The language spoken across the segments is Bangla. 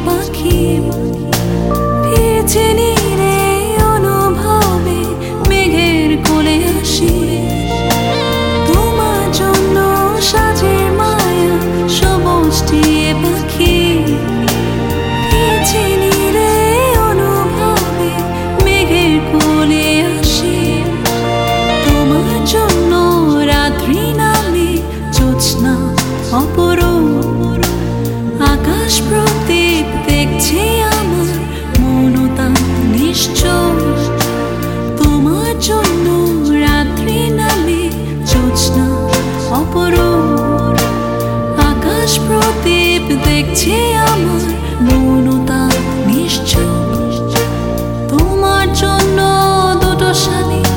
পাখি ফিরছে নীরে অনুভবে মেঘের কোলে আসি তোমার জন্য সাজে মায়া সবুজ টিয়ে পাখি ফিরছে নীরে অনুভবে মেঘের কোলে আসি তোমার জন্য রাত্রি নামে জ্যোৎস্না অপরূপ আকাশ প্রতীক দেখছে আমার মনতা নিশ্চয় তোমার জন্য রাত্রি নামে জ্যোৎস্না অপরূপ আকাশ প্রতীক দেখছে আমার মনতা নিশ্চয় তোমার জন্য দুটো শালিক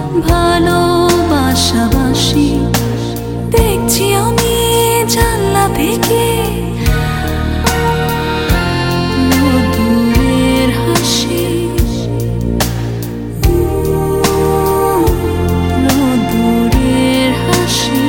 ভালোবাসাবাসি দেখছি আমি জানলা থেকে রোদ্দুরের হাসি রোদ্দুরের হাসি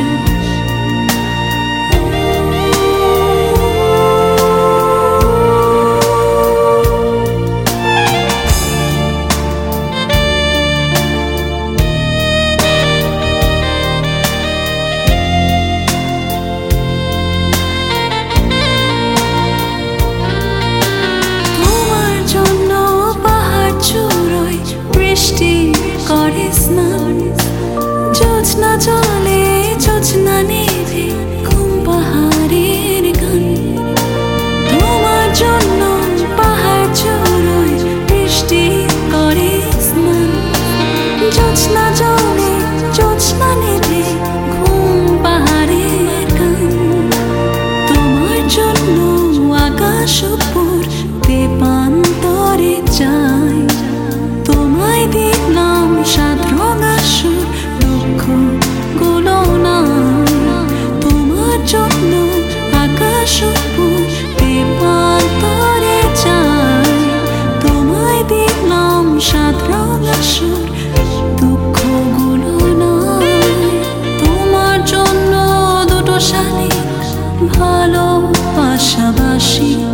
বৃষ্টি করে স্নান জ্যোৎস্না জলে জ্যোৎস্না নেভে ঘুম পাহাড়ের গান তোমার জন্য পাহাড় চূড়োয় বৃষ্টি করে স্নান জ্যোৎস্না জলে জ্যোৎস্না নেভে ঘুম পাহাড়ের গান তোমার জন্য আকাশ উপর তেপান্তরে যায় তোমায় দেখলাম সাত রঙা সুর দুঃখ গুলো নাই তোমার জন্য আকাশ উপর তেপান্তরে যায় তোমায় দেখলাম সাত রঙা সুর দুঃখ গুলো নাই তোমার জন্য দুটো শালিক ভালোবাসাবাসি